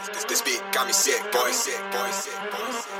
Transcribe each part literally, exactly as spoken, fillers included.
This, this beat got me sick, boy, sick, boy, sick, boy, sick.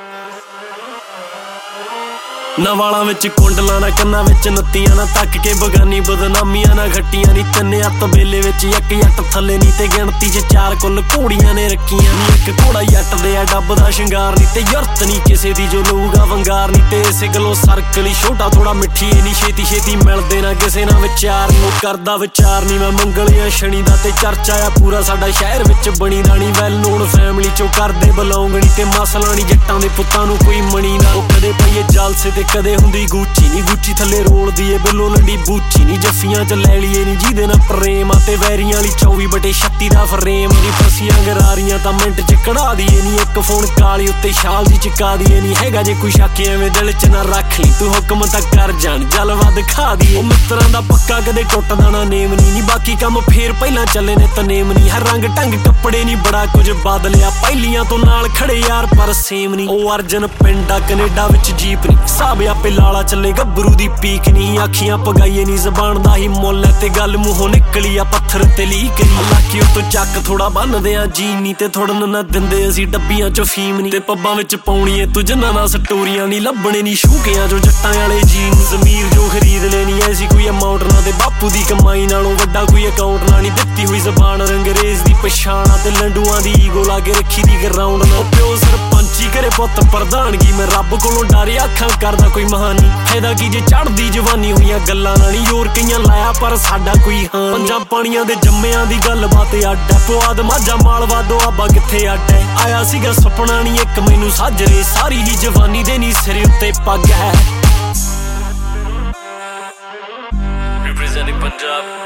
ਨਾ ਵਾਲਾਂ ਵਿੱਚ ਕੁੰਡਲਾਂ ਨਾ ਕੰਨਾਂ ਵਿੱਚ ਨੱਤੀਆਂ ਨਾ ਤੱਕ ਕੇ ਬਗਾਨੀ ਬਦਨਾਮੀਆਂ ਨਾ ਘਟੀਆਂ ਨੀ ਤਿੰਨ ਅੱਤ ਬੇਲੇ ਵਿੱਚ ਇੱਕ ਜੱਟ ਥੱਲੇ ਨੀ ਤੇ ਗਿਣਤੀ ਚ ਚਾਰ ਕੁੱਲ ਘੋੜੀਆਂ ਨੇ ਰੱਖੀਆਂ ਨੀ ਇੱਕ ਘੋੜਾ ਜੱਟ ਦੇ ਆ ਡੱਬ ਦਾ ਸ਼ਿੰਗਾਰ ਨੀ ਤੇ ਯਰਤ ਨੀ ਕਿਸੇ ਦੀ ਜੋ ਲਊਗਾ ਵੰਗਾਰ ਨੀ ਤੇ ਇਸੇ ਗਲੋਂ ਸਰਕਲ ਹੀ ਛੋਟਾ ਥੋੜਾ ਮਿੱਠੀ ਨੀ ਛੇਤੀ ਛੇਤੀ ਮਿਲਦੇ ਨਾ ਕਿਸੇ ਨਾਲ ਵਿਚਾਰ ਨੀ ਕਰਦਾ ਵਿਚਾਰ ਨੀ ਮੈਂ ਮੰਗਲਿਆ ਸ਼ਨੀ ਦਾ ਤੇ ਚਰਚਾ ਆ ਪੂਰਾ ਸਾਡਾ ਸ਼ਹਿਰ ਵਿੱਚ ਬਣੀ ਦਾ ਨੀ ਵੈਲ ਨੋਨ ਫੈਮਿਲੀ ਚੋਂ ਕਰਦੇ ਬਿਲੋਂਗ ਨੀ ਤੇ ਮਸਲਾ ਨੀ ਜੱਟਾਂ ਦੇ ਪੁੱਤਾਂ ਨੂੰ ਕੋਈ ਮਣੀ ਨਾ ਉਹ ਕਦੇ ਪਈਏ ਜਾਲਸੇ ਤੇ ਕਦੇ ਹੁੰਦੀ ਗੂਚੀ ਨੀ ਗੂਚੀ ਥੱਲੇ ਰੋਲਦੀ ਏ ਬਿੱਲੋ ਲੰਡੀ ਬੂਚੀ ਨੀ ਜੱਫੀਆਂ ਚ ਲੈ ਲਈਏ ਨੀ ਜਿਹਦੇ ਨਾਲ ਪ੍ਰੇਮ ਆ ਤੇ ਵੈਰੀਆਂ ਵਾਲੀ ਚੌਵੀ ਬਟੇ ਛੱਤੀ ਦਾ ਫਰੇਮ ਨੀ ਫਸੀਆਂ ਗਰਾਰੀਆਂ ਤਾਂ ਮਿੰਟ ਚ ਕਢਾ ਦੀਏ ਨੀ ਇੱਕ ਫੋਨ ਕਾਲੀ ਉੱਤੇ ਸ਼ਾਲ ਦੀ ਚਿਕਾ ਦੀਏ ਨੀ ਹੈਗਾ ਜੇ ਕੋਈ ਸ਼ੱਕ ਐਵੇਂ ਦਿਲ ਚ ਨਾ ਰੱਖ ਲਈ ਤੂੰ ਹੁਕਮ ਤਾਂ ਕਰ ਜਾਣ ਜਲਵਾ ਦਿਖਾ ਦੀਏ ਉਹ ਮਿੱਤਰਾਂ ਦਾ ਪੱਕਾ ਕਦੇ ਟੁੱਟਦਾ ਨਾ ਨੇਮ ਨੀ ਨੀ ਬਾਕੀ ਕੰਮ ਫੇਰ ਪਹਿਲਾਂ ਚੱਲੇ ਨੇ ਤਨੇਮ ਨੀ ਹਰ ਰੰਗ ਢੰਗ ਕੱਪੜੇ ਨੀ ਬੜਾ ਕੁਝ ਬਦਲਿਆ ਪਹਿਲੀਆਂ ਤੋਂ ਨਾਲ ਖੜੇ ਯਾਰ ਪਰ ਸੇਮ ਨੀ ਉਹ ਅਰਜਨ ਪਿੰਡਾ ਕੈਨੇਡਾ ਵਿੱਚ ਜੀਪ ਨੀ ਸਾਬ ਆਪੇ ਲਾਲਾ ਚੱਲੇ ਗੱਭਰੂ ਦੀ ਪੀਕ ਨੀ ਅੱਖੀਆਂ ਪਗਾਈਏ ਨੀ ਜ਼ਬਾਨ ਦਾ ਹੀ ਮੁੱਲ ਤੇ ਗੱਲ ਮੂੰਹੋਂ ਨਿਕਲੀ ਆ ਪੱਥਰ ਤੇ ਲੀਕ ਨੀ ਲਾਕੀ ਉਤੋਂ ਚੱਕ ਥੋੜਾ ਬੰਨਦੇ ਆ ਜੀ ਨੀ ਤੇ ਥੋੜਨ ਨਾ ਦਿੰਦੇ ਅਸੀਂ ਡੱਬੀਆਂ ਚ ਫੀਮ ਨੀ ਤੇ ਪੱਬਾਂ ਵਿੱਚ ਪਾਉਣੀ ਏ ਤੂੰ ਜਿੰਨਾ ਨਾਲ ਸਟੋਰੀਆਂ ਨੀ ਲੱਭਣੇ ਨੀ ਸ਼ੂਕਿਆਂ ਜੋ ਜੱਟਾਂ ਵਾਲੇ ਜੀਨ ਜ਼ਮੀਰ ਜੋ ਖਰੀਦ ਲੈਣੀ ਐਸੀ ਕੋਈ ਅਮਾਉਂਟ ਨਾ ਤੇ ਬਾਪੂ ਦੀ ਕਮਾਈ ਨਾਲੋਂ ਵੱਡਾ ਕੋਈ ਅਕਾਊਂਟ ਨਾ ਨੀ ਦਿੱਤੀ ਹੋਈ ਜ਼ਬਾਨ ਅੰਗਰੇਜ਼ ਦੀ ਪਛਾਣ ਤੇ ਲੰਡੂਆਂ ਦੀ ਈਗੋ ਲਾ ਕੇ ਰੱਖੀ ਦੀ ਗਰਾਊਂਡ ਨਾ ਪਿਓ ਸਰਪੰਚੀ ਕਰੇ ਪੁੱਤ ਪ੍ਰਧਾਨਗੀ ਮੈਂ ਰੱਬ ਕੋਲੋਂ ਡਰੇ ਅੱਖਾਂ ਕਰਦਾ ਕੋਈ ਮਹਾਨੀ ਫਾਇਦਾ ਕੀ ਜੇ ਚੜ੍ਹਦੀ ਜਵਾਨੀ ਹੋਈਆਂ ਗੱਲਾਂ ਨਾਲ ਨੀ ਜ਼ੋਰ ਕਈਆਂ ਲਾਇਆ ਪਰ ਸਾਡਾ ਕੋਈ ਹਾਂ ਪੰਜਾਂ ਪਾਣੀਆਂ ਦੇ ਜੰਮਿਆਂ ਦੀ ਗੱਲਬਾਤ ਅੱਡ ਐ ਪੁਆਧ ਮਾਝਾ ਮਾਲਵਾ ਦੁਆਬਾ ਕਿੱਥੇ ਅੱਡ ਐ ਆਇਆ ਸੀਗਾ ਸੁਪਨਾ ਨੀ ਇੱਕ ਮੈਨੂੰ ਸਾਜਰੇ ਸਾਰੀ ਹੀ ਜਵਾਨੀ ਦੇ ਨੀ ਸਿਰ ਉੱਤੇ ਪੱਗ ਹੈ Representing Punjab